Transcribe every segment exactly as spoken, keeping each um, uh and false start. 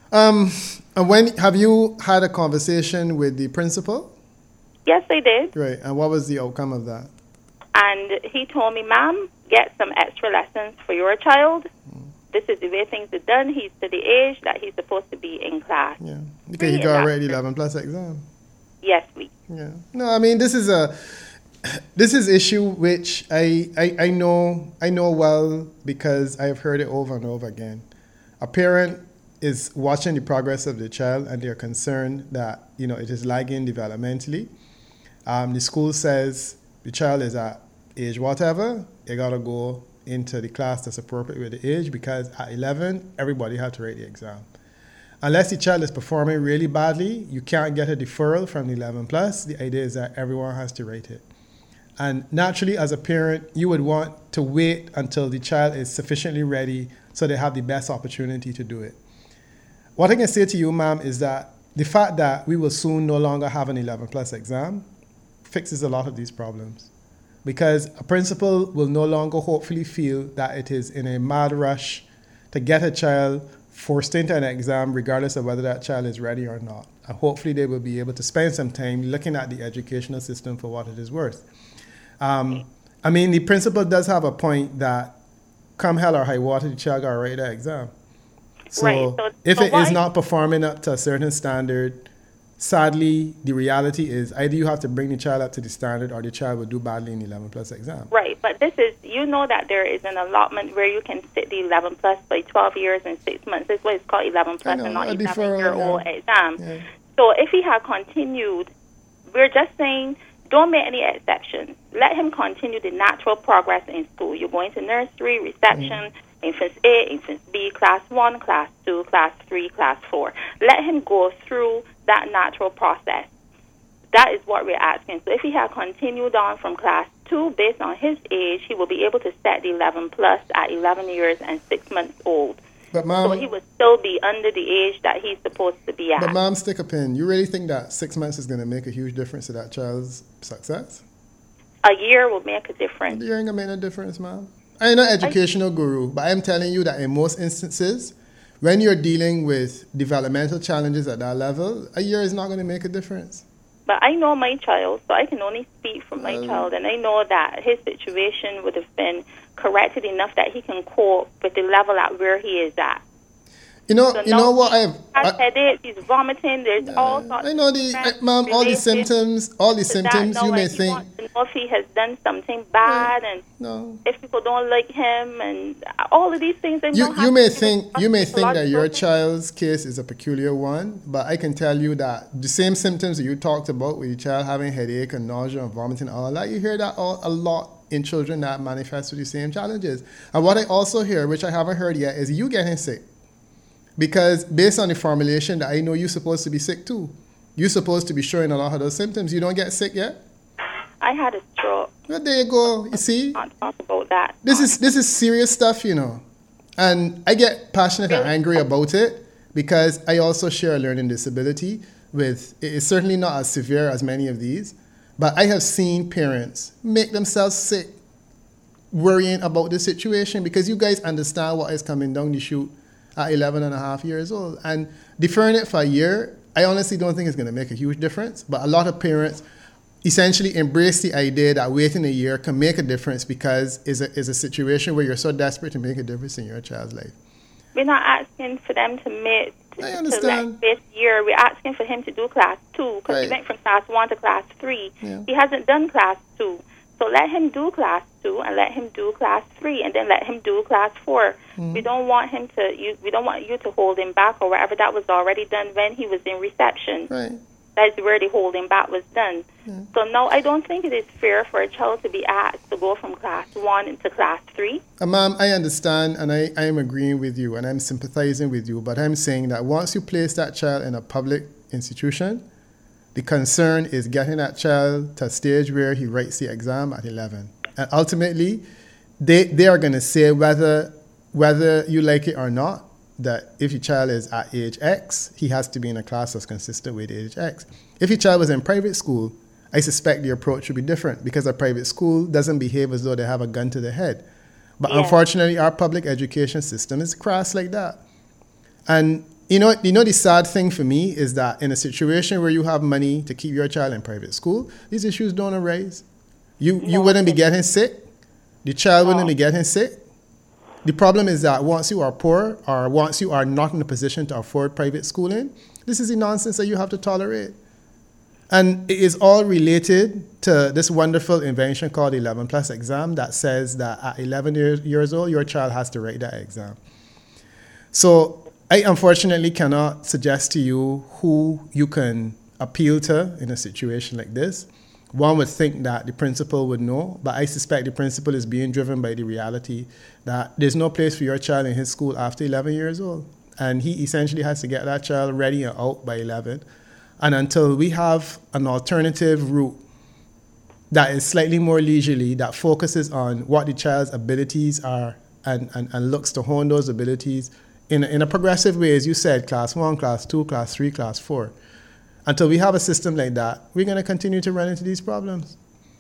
Um, and when have you had a conversation with the principal? Yes, I did. Right. And what was the outcome of that? And he told me, ma'am, get some extra lessons for your child. Mm. This is the way things are done. He's to the age that he's supposed to be in class. Yeah. Because he got already eleven plus exam. Yes, please. Yeah. No, I mean, this is a... This is issue which I, I, I know I know well because I have heard it over and over again. A parent is watching the progress of the child and they're concerned that, you know, it is lagging developmentally. Um, the school says the child is at age whatever, they got to go into the class that's appropriate with the age because at eleven, everybody had to write the exam. Unless the child is performing really badly, you can't get a deferral from the eleven plus. The idea is that everyone has to write it. And naturally, as a parent, you would want to wait until the child is sufficiently ready so they have the best opportunity to do it. What I can say to you, ma'am, is that the fact that we will soon no longer have an eleven plus exam fixes a lot of these problems. Because a principal will no longer hopefully feel that it is in a mad rush to get a child forced into an exam regardless of whether that child is ready or not. And hopefully they will be able to spend some time looking at the educational system for what it is worth. Um, I mean, the principal does have a point that come hell or high water, the child got to write that exam. So, right. so if so it is not performing up to a certain standard, sadly, the reality is either you have to bring the child up to the standard or the child will do badly in the eleven plus exam. Right, but this is, you know that there is an allotment where you can sit the eleven plus by twelve years and six months. This is what it's called eleven plus know, and not a eleven-year-old yeah. exam. Yeah. So if he had continued, we're just saying, don't make any exceptions. Let him continue the natural progress in school. You're going to nursery, reception, mm. infants A, infants B, class one, class two, class three, class four. Let him go through that natural process. That is what we're asking. So if he had continued on from class two, based on his age, he will be able to set the eleven plus at eleven years and six months old. But mom, so he would still be under the age that he's supposed to be at. But mom, stick a pin. You really think that six months is going to make a huge difference to that child's success? A year will make a difference. A year ain't going to make no difference, mom. I'm not an educational guru, but I'm telling you that in most instances, when you're dealing with developmental challenges at that level, a year is not going to make a difference. But I know my child, so I can only speak for my um, child, and I know that his situation would have been corrected enough that he can cope with the level at where he is at. You know, so you know what I've... has headaches, he's vomiting, there's uh, all sorts I know the, uh, ma'am, all the symptoms, all the symptoms that, you may he think... wants to know if he has done something bad, no, and no. if people don't like him, and all of these things. You, you may think you may think that your child's case is a peculiar one, but I can tell you that the same symptoms that you talked about with your child having headache and nausea and vomiting, all that, you hear that all, a lot in children that manifest with the same challenges. And what I also hear, which I haven't heard yet, is you getting sick. Because based on the formulation that I know you're supposed to be sick too. You're supposed to be showing a lot of those symptoms. You don't get sick yet? I had a stroke. Well, there you go. You see? Not talk about that. This is this is serious stuff, you know. And I get passionate and angry about it because I also share a learning disability with, it's certainly not as severe as many of these, but I have seen parents make themselves sick worrying about the situation because you guys understand what is coming down the chute at eleven and a half years old. And deferring it for a year, I honestly don't think it's going to make a huge difference. But a lot of parents essentially embrace the idea that waiting a year can make a difference because it's a, it's a situation where you're so desperate to make a difference in your child's life. We're not asking for them to make to, I understand. To this year. We're asking for him to do class two because right. he went from class one to class three. Yeah. He hasn't done class two. So let him do class two and let him do class three and then let him do class four. Mm-hmm. We don't want him to. You, we don't want you to hold him back or whatever. That was already done when he was in reception. Right. That's where the holding back was done. Yeah. So no, I don't think it is fair for a child to be asked to go from class one into class three. Uh, ma'am, I understand and I, I am agreeing with you and I'm sympathizing with you, but I'm saying that once you place that child in a public institution, the concern is getting that child to a stage where he writes the exam at eleven. And ultimately, they, they are going to say whether whether you like it or not, that if your child is at age X, he has to be in a class that's consistent with age X. If your child was in private school, I suspect the approach would be different because a private school doesn't behave as though they have a gun to their head. But yeah. Unfortunately, our public education system is crass like that. And you know, you know, the sad thing for me is that in a situation where you have money to keep your child in private school, these issues don't arise. You you No, wouldn't be it- getting sick. The child wouldn't No. be getting sick. The problem is that once you are poor or once you are not in a position to afford private schooling, this is the nonsense that you have to tolerate. And it is all related to this wonderful invention called eleven plus exam that says that at eleven years, years old, your child has to write that exam. So I unfortunately cannot suggest to you who you can appeal to in a situation like this. One would think that the principal would know, but I suspect the principal is being driven by the reality that there's no place for your child in his school after eleven years old. And he essentially has to get that child ready and out by eleven. And until we have an alternative route that is slightly more leisurely, that focuses on what the child's abilities are and, and, and looks to hone those abilities in a, in a progressive way, as you said, class one, class two, class three, class four. Until we have a system like that, we're going to continue to run into these problems.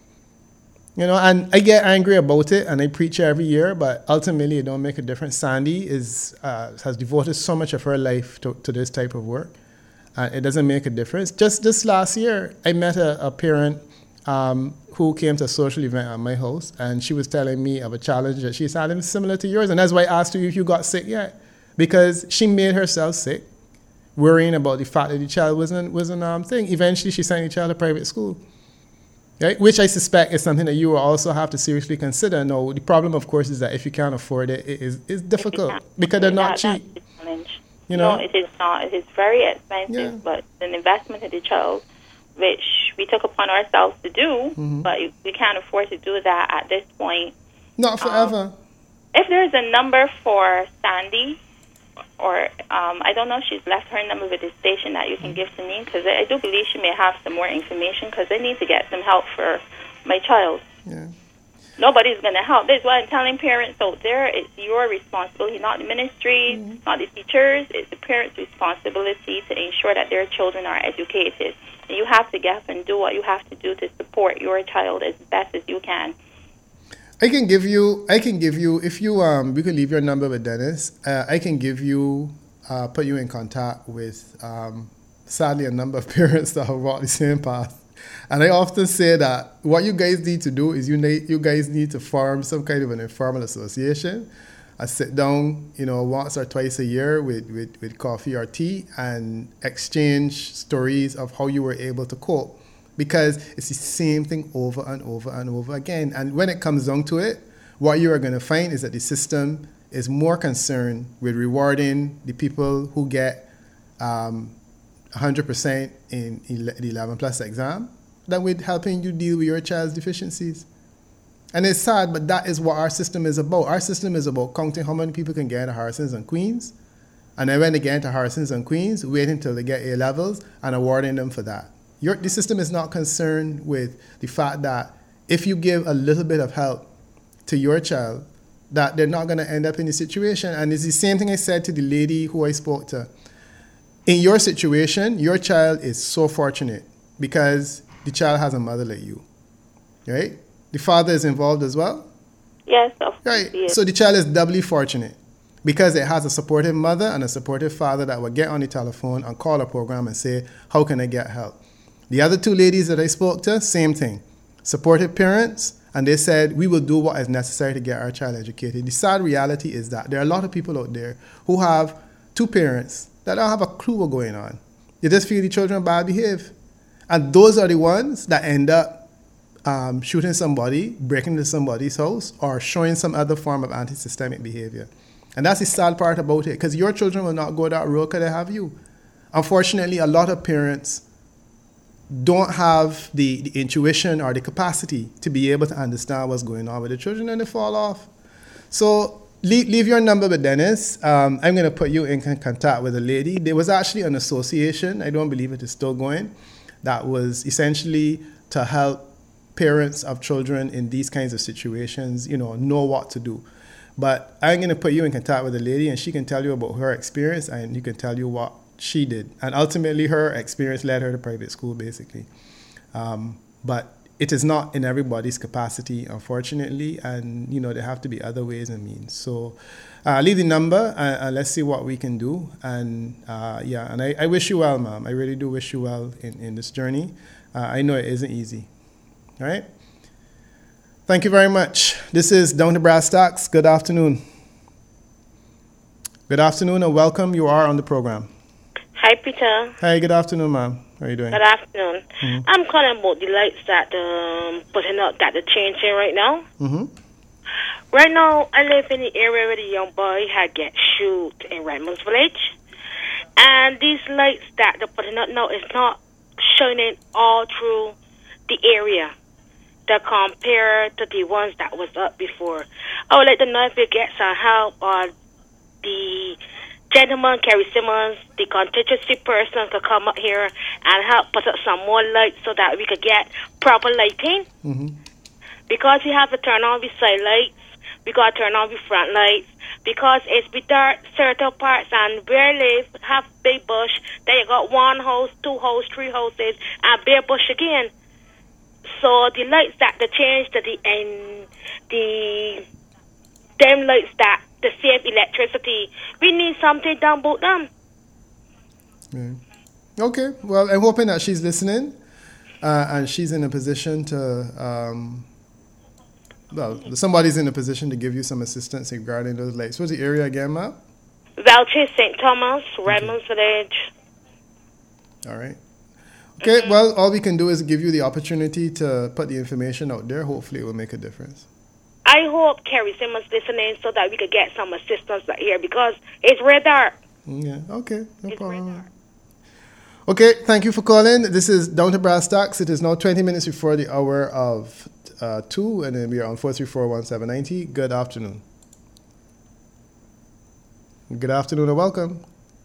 You know, and I get angry about it, and I preach every year, but ultimately it don't make a difference. Sandy is uh, has devoted so much of her life to, to this type of work, and it doesn't make a difference. Just this last year, I met a, a parent um, who came to a social event at my house, and she was telling me of a challenge that she's having similar to yours, and that's why I asked you if you got sick yet, because she made herself sick, worrying about the fact that the child wasn't wasn't um thing. Eventually, she sent the child to private school, right? Which I suspect is something that you will also have to seriously consider. No, the problem, of course, is that if you can't afford it, it is it's difficult because they're not that, cheap. That's the challenge. You know? No, it is not. It is very expensive, Yeah. but it's an investment in the child, which we took upon ourselves to do, Mm-hmm. but we can't afford to do that at this point. Not forever. If there's a number for Sandy, or um, I don't know if she's left her number with the station that you can give to me, because I, I do believe she may have some more information, because I need to get some help for my child. Yeah. Nobody's going to help. That's why I'm telling parents out there, it's your responsibility, not the ministry, Mm-hmm. not the teachers. It's the parents' responsibility to ensure that their children are educated. And you have to get up and do what you have to do to support your child as best as you can. I can give you, I can give you, if you, um, we could leave your number with Dennis. Uh, I can give you, uh, put you in contact with, um, sadly, a number of parents that have walked the same path. And I often say that what you guys need to do is you need, you guys need to form some kind of an informal association. I sit down, you know, once or twice a year with, with, with coffee or tea and exchange stories of how you were able to cope. Because it's the same thing over and over and over again. And when it comes down to it, what you are going to find is that the system is more concerned with rewarding the people who get um, one hundred percent in the eleven plus exam than with helping you deal with your child's deficiencies. And it's sad, but that is what our system is about. Our system is about counting how many people can get into Harrisons and Queens. And then when they get into Harrisons and Queens, waiting until they get A levels and awarding them for that. Your, the system is not concerned with the fact that if you give a little bit of help to your child, that they're not going to end up in the situation. And it's the same thing I said to the lady who I spoke to. In your situation, your child is so fortunate because the child has a mother like you, right? The father is involved as well. Yes, of course. Right. Yes. So the child is doubly fortunate because it has a supportive mother and a supportive father that will get on the telephone and call a program and say, how can I get help? The other two ladies that I spoke to, same thing. Supportive parents, and they said, we will do what is necessary to get our child educated. The sad reality is that there are a lot of people out there who have two parents that don't have a clue what's going on. They just feel the children bad behave. And those are the ones that end up um, shooting somebody, breaking into somebody's house, or showing some other form of anti-systemic behavior. And that's the sad part about it, because your children will not go that road because they have you. Unfortunately, a lot of parents don't have the, the intuition or the capacity to be able to understand what's going on with the children, and they fall off. So leave, leave your number with Dennis. Um, I'm going to put you in contact with a lady. There was actually an association, I don't believe it is still going, that was essentially to help parents of children in these kinds of situations, you know, know what to do. But I'm going to put you in contact with a lady, and she can tell you about her experience, and you can tell you what she did. And ultimately, her experience led her to private school, basically. Um, but it is not in everybody's capacity, unfortunately, and you know there have to be other ways and means. So uh, leave the number and, and let's see what we can do. And uh, yeah, and I, I wish you well, ma'am. I really do wish you well in, in this journey. Uh, I know it isn't easy. All right. Thank you very much. This is Down to Brass Tacks. Good afternoon. Good afternoon and welcome. You are on the program. Hi, Peter. Hi, good afternoon, ma'am. How are you doing? Good afternoon. Mm-hmm. I'm calling about the lights that um putting up that they're changing right now. Mm-hmm. Right now, I live in the area where the young boy had get shoot in Redmond's Village, and these lights that they're putting up now is not shining all through the area. They're compared to the ones that was up before. I would like to know if you get some help or the gentleman, Kerry Simmons, the contingency person could come up here and help put up some more lights so that we could get proper lighting. Mm-hmm. Because we have to turn on the side lights, we got to turn on the front lights. Because it's be dark certain parts and where live have big bush, then you got one house, two house, three houses, and bare bush again. So the lights that they change to the and the them lights that to save electricity, we need something done about them. Yeah. Okay. Well, I'm hoping that she's listening, uh, and she's in a position to. Um, well, somebody's in a position to give you some assistance regarding those lights. What's the area again, ma'am? Valtry, Saint Thomas, Redmond's Village. All right. Okay, mm-hmm. Well, all we can do is give you the opportunity to put the information out there. Hopefully it will make a difference. I hope Kerry Simmons listening so that we could get some assistance here because it's red dark. Yeah, okay, no it's problem. Okay, thank you for calling. This is Down to Brass Tacks. It is now twenty minutes before the hour of uh, two, and then we are on four three four, one seven nine zero. Good afternoon. Good afternoon and welcome.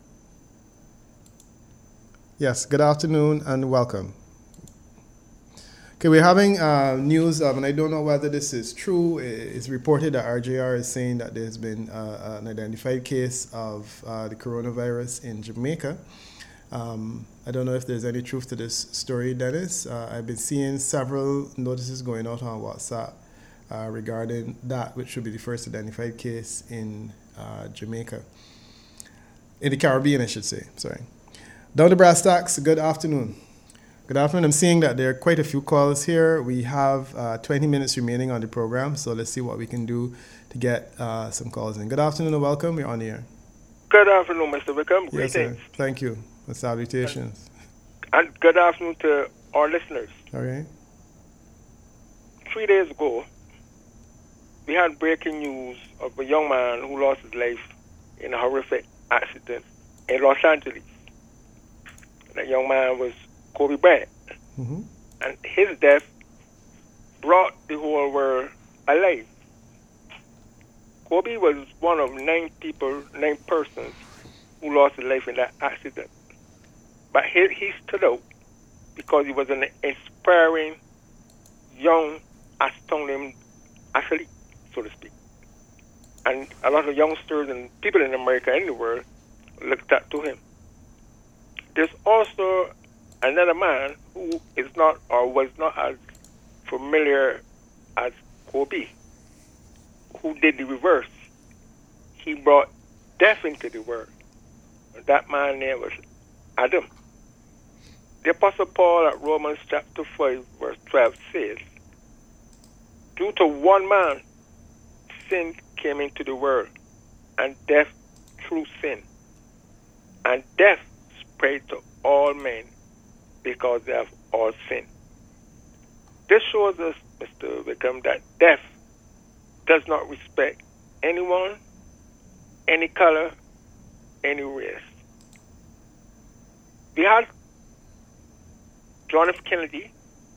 Yes, good afternoon and welcome. Okay, we're having uh, news of, and I don't know whether this is true. It's reported that R J R is saying that there's been uh, an identified case of uh, the coronavirus in Jamaica. Um, I don't know if there's any truth to this story, Dennis. Uh, I've been seeing several notices going out on WhatsApp uh, regarding that, which should be the first identified case in uh, Jamaica. In the Caribbean, I should say, sorry. Down to Brass Tacks, good afternoon. Good afternoon. I'm seeing that there are quite a few calls here. We have uh, twenty minutes remaining on the program, so let's see what we can do to get uh, some calls in. Good afternoon and welcome. You're on the air. Good afternoon, Mister Wickham. Yes, Greetings. sir. Thank you. And salutations. And good afternoon to our listeners. All right. Three days ago, we had breaking news of a young man who lost his life in a horrific accident in Los Angeles. That young man was Kobe Bryant. Mm-hmm. And his death brought the whole world alive. Kobe was one of nine people, nine persons who lost his life in that accident. But he, he stood out because he was an inspiring, young, astounding athlete, so to speak. And a lot of youngsters and people in America and the world looked up to him. There's also another man who is not or was not as familiar as Kobe, who did the reverse. He brought death into the world. That man name was Adam. The Apostle Paul at Romans chapter five, verse twelve says, due to one man, sin came into the world, and death through sin. And death spread to all men because they have all sinned. This shows us, Mister Wickham, that death does not respect anyone, any color, any race. We had John F. Kennedy,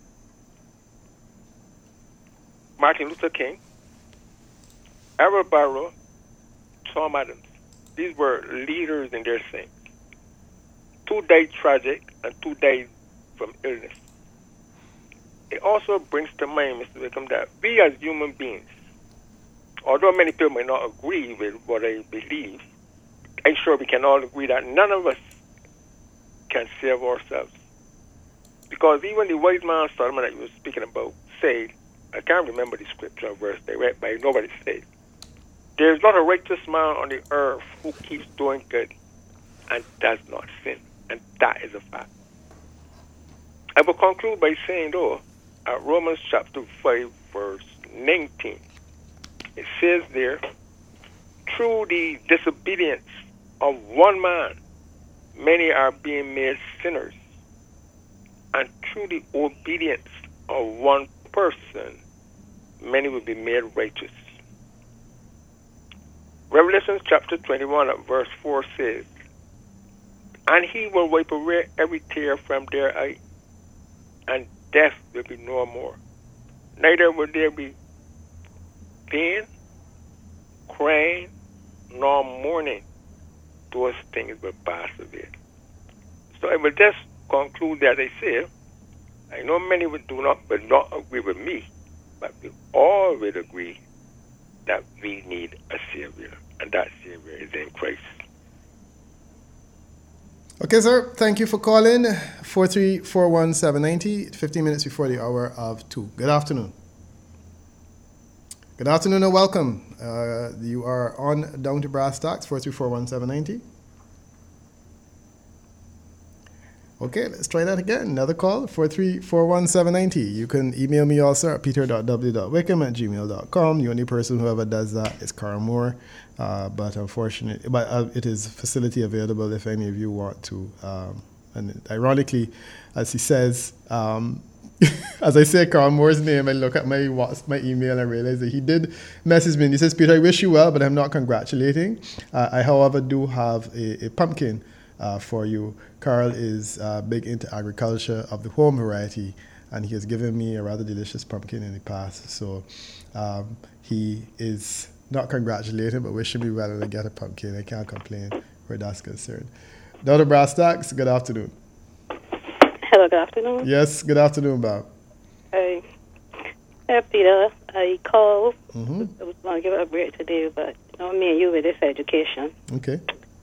Martin Luther King, Errol Barrow, Tom Adams. These were leaders in their sense. Two died tragic and two died from illness. It also brings to mind, Mister Wickham, that we as human beings, although many people may not agree with what I believe, I'm sure we can all agree that none of us can save ourselves. Because even the wise man Solomon that you were speaking about said, I can't remember the scripture verse they read, but nobody said, there is not a righteous man on the earth who keeps doing good and does not sin. And that is a fact. I will conclude by saying, though, at Romans chapter five, verse nineteen, it says there, through the disobedience of one man, many are being made sinners. And through the obedience of one person, many will be made righteous. Revelation chapter twenty-one, verse four says, and he will wipe away every tear from their eye, and death will be no more. Neither will there be pain, crying, nor mourning. Those things will pass away. So I will just conclude that I say, I know many will do not, will not agree with me, but we all will agree that we need a Savior, and that Savior is in Christ. Okay, sir. Thank you for calling. four three four one seven nine zero, fifteen minutes before the hour of two. Good afternoon. Good afternoon and welcome. Uh, you are on Down to Brass Tacks, four three four one seven nine zero. Okay, let's try that again. Another call, four three four one seven nine zero. You can email me also at peter dot w dot wickham at gmail dot com. The only person who ever does that is Carl Moore. Uh, but unfortunately, but uh, it is facility available if any of you want to. Um, and ironically, as he says, um, as I say Carl Moore's name, I look at my my email and realize that he did message me. He says, Peter, I wish you well, but I'm not congratulating. Uh, I, however, do have a, a pumpkin uh, for you. Carl is uh, big into agriculture of the home variety, and he has given me a rather delicious pumpkin in the past. So um, he is not congratulating, but wishing me well and I get a pumpkin. I can't complain where that's concerned. Doctor Brass Tacks, good afternoon. Hello, good afternoon. Yes, good afternoon, Bob. Hey, hey Peter, I called. Mm-hmm. I was going to give it a break today, but you know, me and you with this education. Okay.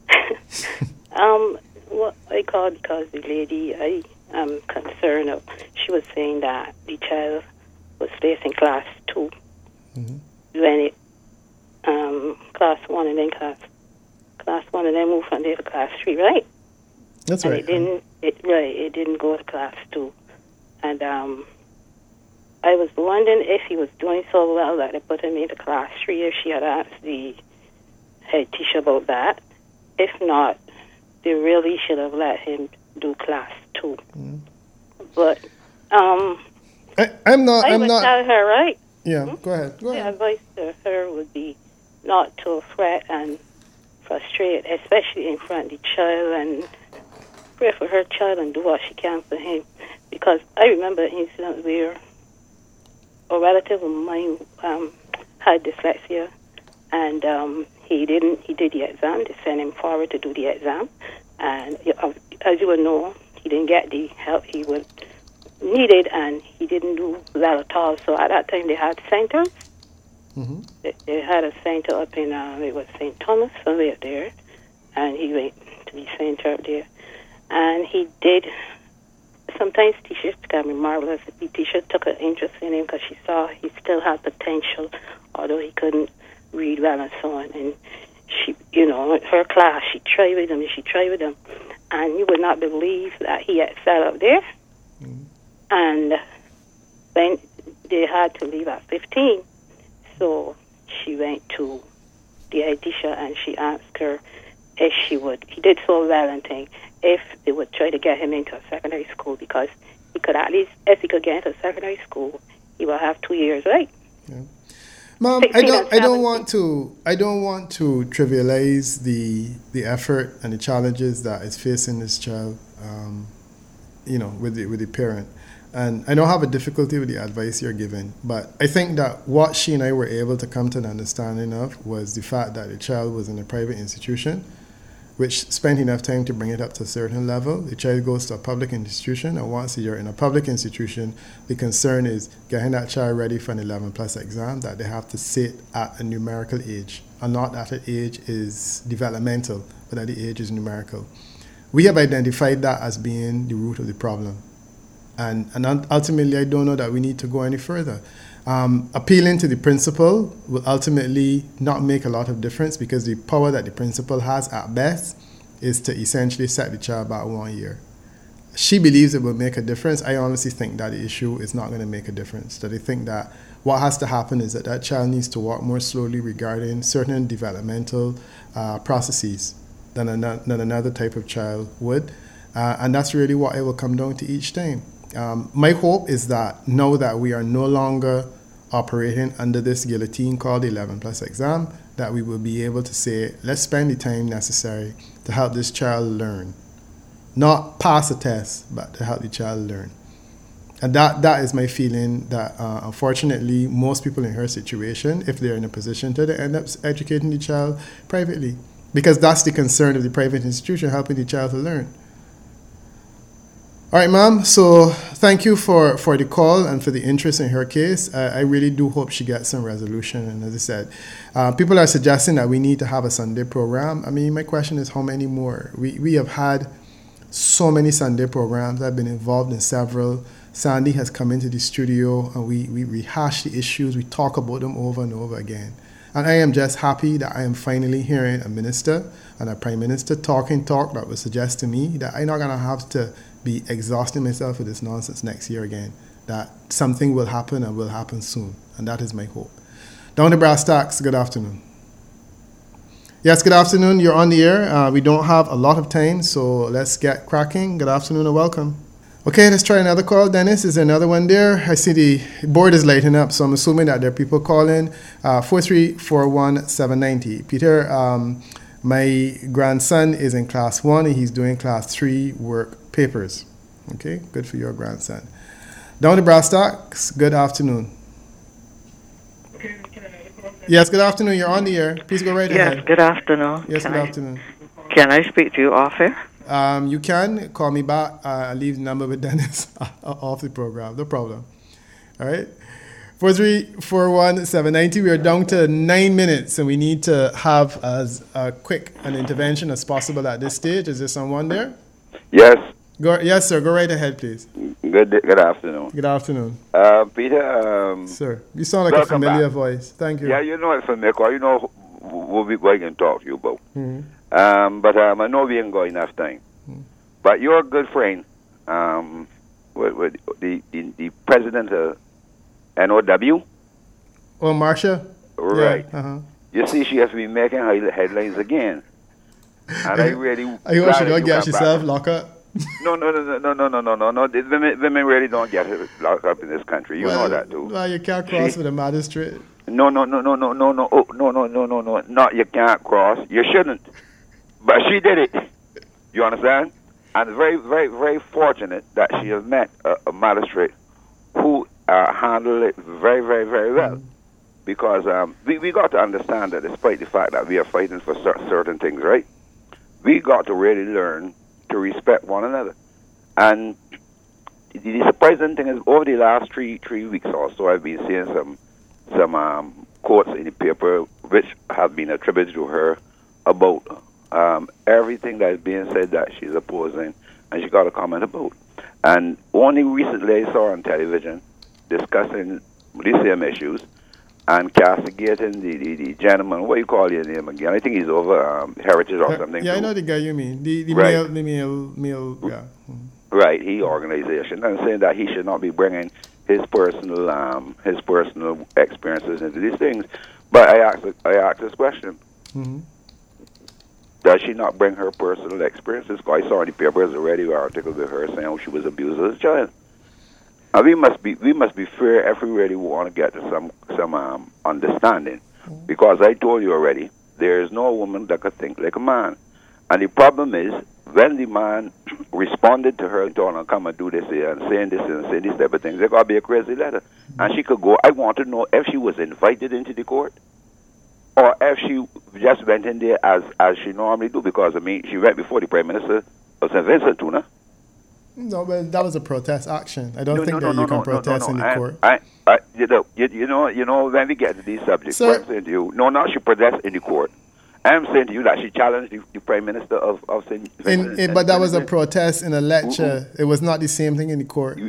um, what I called because the lady I am concerned of, she was saying that the child was placed in class two mm-hmm. when it um class one and then class class one and then moved from there to class three, right? That's and right. It didn't. It right. It didn't go to class two, and um, I was wondering if he was doing so well that they put him into class three. If she had asked the head teacher about that, if not, they really should have let him do class two. Mm. But um, I, I'm not. I I'm would not. tell her, right? Yeah. Hmm? Go ahead. Go The ahead. advice to her would be not to fret and frustrate, especially in front of the child, and pray for her child and do what she can for him. Because I remember an incident where a relative of mine um, had dyslexia, and um, he didn't. He did the exam. They sent him forward to do the exam, and uh, as you would know, he didn't get the help he would needed, and he didn't do well at all. So at that time, they had centers. Mm-hmm. They, they had a center up in uh, it was Saint Thomas, somewhere up there, and he went to the center up there. And he did. Sometimes teachers can be marvelous. The teacher took an interest in him because she saw he still had potential, although he couldn't read well and so on. And she, you know, her class, she tried with him and she tried with him. And you would not believe that he excelled up there. Mm-hmm. And when they had to leave at fifteen, so she went to the head teacher and she asked her if she would. He did so well and thing. If they would try to get him into a secondary school, because he could at least, if he could get into a secondary school, he will have two years, right? Yeah. Mom, I don't. I don't want to. I don't want to trivialize the the effort and the challenges that is facing this child. Um, you know, with the with the parent, and I don't have a difficulty with the advice you're giving, but I think that what she and I were able to come to an understanding of was the fact that the child was in a private institution, which spent enough time to bring it up to a certain level. The child goes to a public institution, and once you're in a public institution, the concern is getting that child ready for an eleven plus exam, that they have to sit at a numerical age, and not that the age is developmental, but that the age is numerical. We have identified that as being the root of the problem. And, and ultimately, I don't know that we need to go any further. Um, appealing to the principal will ultimately not make a lot of difference because the power that the principal has at best is to essentially set the child back one year. She believes it will make a difference. I honestly think that the issue is not going to make a difference. That I think that what has to happen is that that child needs to walk more slowly regarding certain developmental uh, processes than, an, than another type of child would. Uh, and that's really what it will come down to each time. Um, my hope is that now that we are no longer operating under this guillotine called the eleven plus exam, that we will be able to say, let's spend the time necessary to help this child learn. Not pass a test, but to help the child learn. And that, that is my feeling that uh, unfortunately most people in her situation, if they're in a position to, they end up educating the child privately. Because that's the concern of the private institution, helping the child to learn. All right, ma'am. So thank you for, for the call and for the interest in her case. Uh, I really do hope she gets some resolution. And as I said, uh, people are suggesting that we need to have a Sunday program. I mean, my question is how many more? We we have had so many Sunday programs. I've been involved in several. Sandy has come into the studio and we, we rehash the issues. We talk about them over and over again. And I am just happy that I am finally hearing a minister and a prime minister talking talk that would suggest to me that I'm not going to have to be exhausting myself with this nonsense next year again, that something will happen and will happen soon. And that is my hope. Down to brass tacks, good afternoon. Yes, good afternoon. You're on the air. Uh, we don't have a lot of time, so let's get cracking. Good afternoon and welcome. Okay, let's try another call. Dennis, is there another one there? I see the board is lighting up, so I'm assuming that there are people calling. Uh, four three four one seven nine zero. Peter, um, my grandson is in class one and he's doing class three work papers. Okay, good for your grandson. Down to brass tacks, good afternoon. Yes, good afternoon. You're on the air. Please go right yes, ahead. Yes, good afternoon. Yes, can good I, afternoon. Can I speak to you off air? Um, you can call me back. Uh, I'll leave the number with Dennis off the program. No problem. All right. four three four one seven nine zero. We are down to nine minutes, and we need to have as uh, quick an intervention as possible at this stage. Is there someone there? Yes. Go, yes, sir. Go right ahead, please. Good good afternoon. Good afternoon. Uh, Peter. Um, sir, you sound like a familiar back. voice. Thank you. Yeah, you know it's familiar. You know what we're going to talk to you about. Mm-hmm. Um, but um, I know we ain't got enough time. Mm-hmm. But you're a good friend um, with, with the, the, the president of N O W. Oh, Marsha? Right. Yeah, uh-huh. You see, she has been making headlines again. And I really... I hope she don't get herself locked up. No, no, no, no, no, no, no, no, no. Women, women really don't get locked up in this country. You well, know that, too. Well, you can't cross she, with a magistrate. No, no, no, no, no, no, no, oh, no, no, no, no, no. Not you can't cross. You shouldn't. But she did it. You understand? And very, very, very fortunate that she has met a, a magistrate who uh, handled it very, very, very well. Mm-hmm. Because um, we, we got to understand that despite the fact that we are fighting for cer- certain things, right? We got to really learn to respect one another. And the, the surprising thing is, over the last three three weeks or so, I've been seeing some some um, quotes in the paper which have been attributed to her about um, everything that is being said that she's opposing, and she got a comment about. And only recently I saw on television discussing the same issues and castigating the, the, the gentleman, what do you call your name again? I think he's over um, Heritage or something. Yeah, too. I know the guy you mean. The, the right. male, the male, male, yeah. Mm-hmm. Right, he organization, and saying that he should not be bringing his personal um, his personal experiences into these things. But I asked I asked this question: mm-hmm. Does she not bring her personal experiences? Because I saw in the papers already an article with her saying how she was abused as a child. And we must be we must be fair if we really want to get to some some um, understanding, because I told you already, there is no woman that could think like a man, and the problem is when the man responded to her and told her come and do this here and saying this and saying these type of things, there got to be a crazy letter, and she could go. I want to know if she was invited into the court, or if she just went in there as as she normally do, because I mean she went before the Prime Minister of Saint Vincent too, no? No, but that was a protest action. I don't no, think no, that no, you no, can protest no, no, no. in the I, court. I, I, you know, you, you know, you know, when we get to these subjects, Sir, I'm saying to you, no, not she protests in the court. I'm saying to you that she challenged the, the Prime Minister of, of Saint Vincent. But that was a protest in a lecture. Mm-hmm. It was not the same thing in the court. You,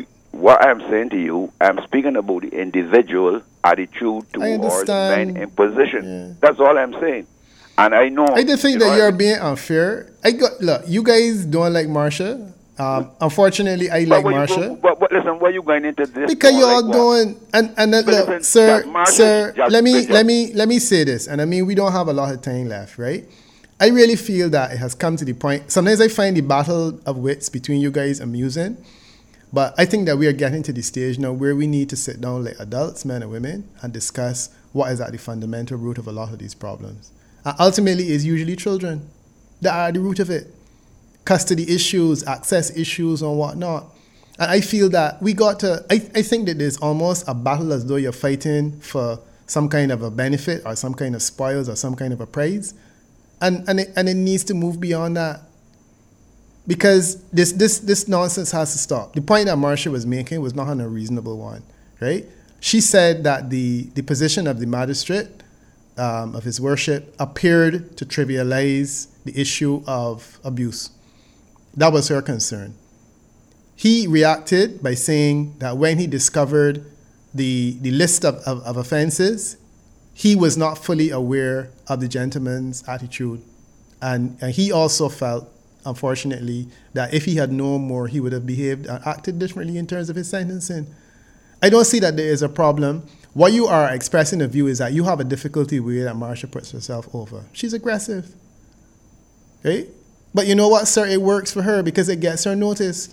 what I'm saying to you, I'm speaking about the individual attitude towards men in position. Yeah. That's all I'm saying. And I know. I just think that you're being unfair. I got look. You guys don't like Marsha. Um, unfortunately, I like Marsha. But, but listen, why are you going into this? Because you're all like doing and and then, look, listen, sir, sir. Let me let me let me say this, and I mean we don't have a lot of time left, right? I really feel that it has come to the point. Sometimes I find the battle of wits between you guys amusing, but I think that we are getting to the stage now where we need to sit down like adults, men and women, and discuss what is at the fundamental root of a lot of these problems. And ultimately, it's usually children that are at the root of it. Custody issues, access issues, and whatnot. And I feel that we got to, I, I think that there's almost a battle as though you're fighting for some kind of a benefit or some kind of spoils or some kind of a prize. And and it, and it needs to move beyond that. Because this, this, this nonsense has to stop. The point that Marsha was making was not an unreasonable one, right? She said that the, the position of the magistrate Um, of his worship appeared to trivialize the issue of abuse. That was her concern. He reacted by saying that when he discovered the, the list of, of, of offenses, he was not fully aware of the gentleman's attitude. And, and he also felt, unfortunately, that if he had known more, he would have behaved and acted differently in terms of his sentencing. I don't see that there is a problem. What you are expressing a view is that you have a difficulty with the way that Marsha puts herself over. She's aggressive, right? But you know what, sir? It works for her because it gets her noticed.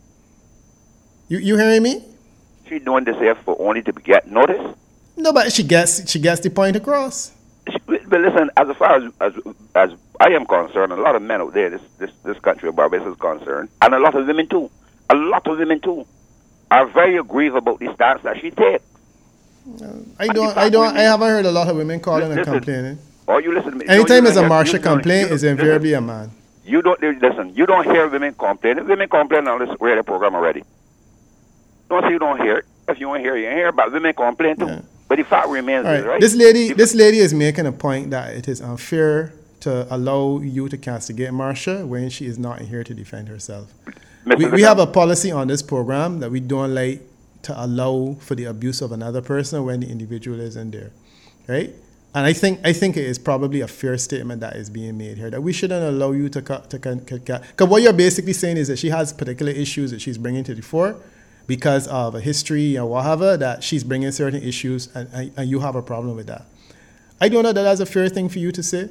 You you hearing me? She doing this here for only to get noticed? No, but she gets she gets the point across. She, but listen, as far as, as as I am concerned, a lot of men out there, this this this country of Barbados is concerned, and a lot of women too, a lot of women too, are very aggrieved about the stance that she takes. I don't, I don't, I haven't heard a lot of women calling listen, and complaining. Or you listen to me. Anytime there's a Marsha complaint, is invariably a man. You don't listen. You don't hear women complaining. Women complain on this radio program already. Don't say you don't hear it. If you don't hear it, you hear. But women complain too. Yeah. But the fact remains, right. right? This lady, this lady is making a point that it is unfair to allow you to castigate Marsha when she is not here to defend herself. We, we have a policy on this program that we don't like to allow for the abuse of another person when the individual is in there, right? And I think I think it is probably a fair statement that is being made here that we shouldn't allow you to cut to because what you're basically saying is that she has particular issues that she's bringing to the fore because of a history or whatever, that she's bringing certain issues and, and, and you have a problem with that. I don't know that that's a fair thing for you to say,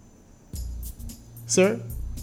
sir.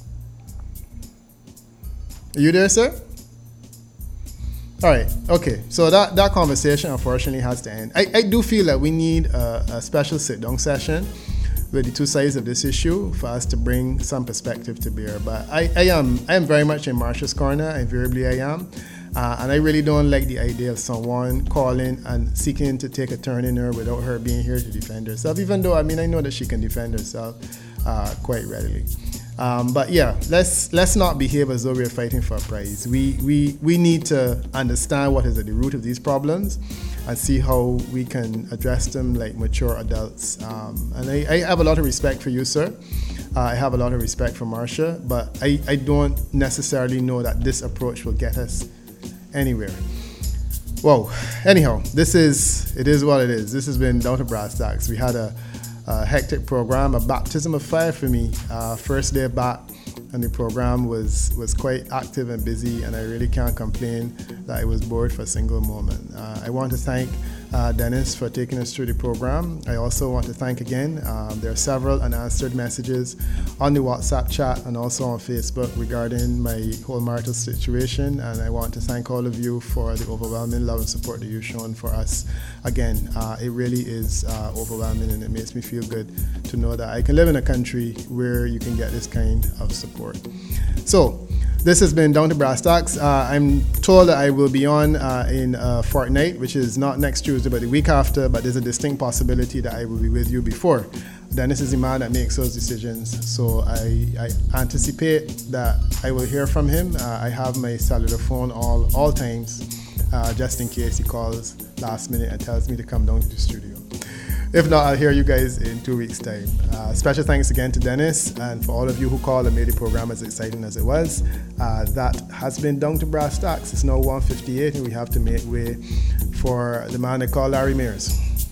Are you there, sir? All right, okay. So that, that conversation, unfortunately, has to end. I, I do feel that we need a, a special sit-down session with the two sides of this issue for us to bring some perspective to bear. But I, I am I am very much in Marsha's corner, invariably I am. Uh, and I really don't like the idea of someone calling and seeking to take a turn in her without her being here to defend herself, even though, I mean, I know that she can defend herself uh, quite readily. Um, but yeah, let's let's not behave as though we're fighting for a prize. We we we need to understand what is at the root of these problems and see how we can address them like mature adults. Um, and I, I have a lot of respect for you, sir. Uh, I have a lot of respect for Marsha, but I, I don't necessarily know that this approach will get us anywhere. Whoa. Anyhow, this is it is what it is. This has been Down to Brass Tacks. We had a A hectic program, a baptism of fire for me. Uh, first day back, and the program was, was quite active and busy, and I really can't complain that I was bored for a single moment. Uh, I want to thank uh, Dennis for taking us through the program. I also want to thank again, um, there are several unanswered messages on the WhatsApp chat and also on Facebook regarding my whole marital situation, and I want to thank all of you for the overwhelming love and support that you've shown for us. Again, uh, it really is uh, overwhelming, and it makes me feel good to know that I can live in a country where you can get this kind of support. So, this has been Down to Brass Tacks. Uh, I'm told that I will be on uh, in a fortnight, which is not next Tuesday, but the week after, but there's a distinct possibility that I will be with you before. Dennis is the man that makes those decisions, so I, I anticipate that I will hear from him. Uh, I have my cellular phone all, all times, uh, just in case he calls last minute and tells me to come down to the studio. If not, I'll hear you guys in two weeks' time. Uh, special thanks again to Dennis and for all of you who called and made the program as exciting as it was. Uh, that has been Down to Brass Tacks. It's now one fifty-eight and we have to make way for the man they call Larry Mears.